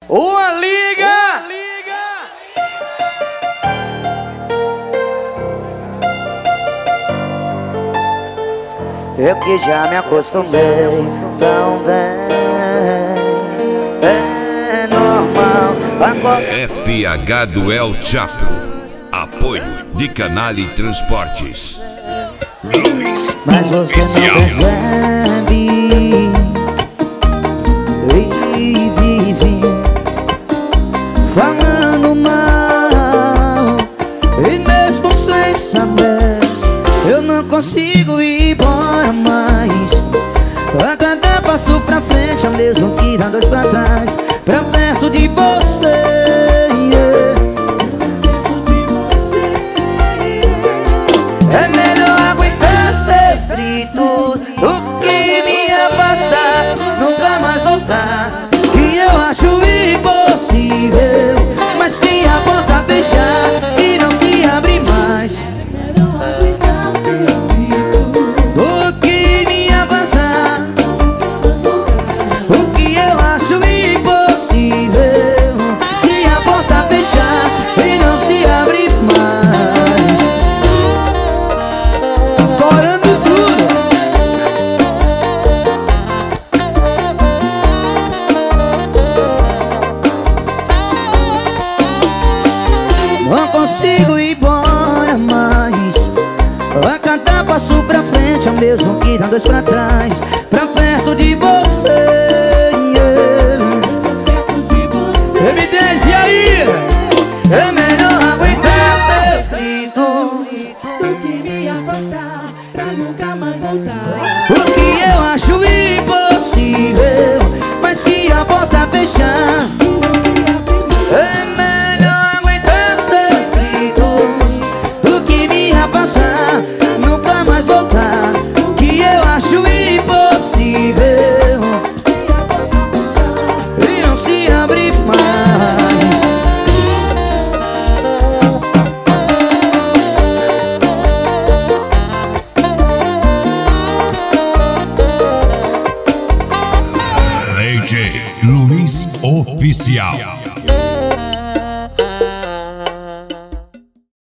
Uma liga! Eu que já me acostumei tão bem. É normal. FH do El Chapo. Apoio de Canale Transportes. Mas você não percebe e vive falando mal, e mesmo sem saber eu não consigo ir embora mais. A cada passo pra frente é o mesmo que dá dois pra trás, pra perto de você. É melhor aguentar ser frito do que me afastar, nunca mais voltar. Que eu acho impossível, mas se a porta fechar e não se abrir mais, do que me avançar. O que eu acho impossível, se a porta fechar e não se abrir mais. Corando tudo. Não consigo ir embora mais. A cada passo pra frente é o mesmo que dá dois pra trás, pra perto de você. M10, e aí? É melhor aguentar ser frito do que me afastar, pra nunca mais voltar. o que eu acho impossível, mas se a porta fechar, é melhor aguentar ser frito do que me afastar, nunca mais voltar. O que eu acho impossível e não se abrir mais. DJ Luiz Oficial.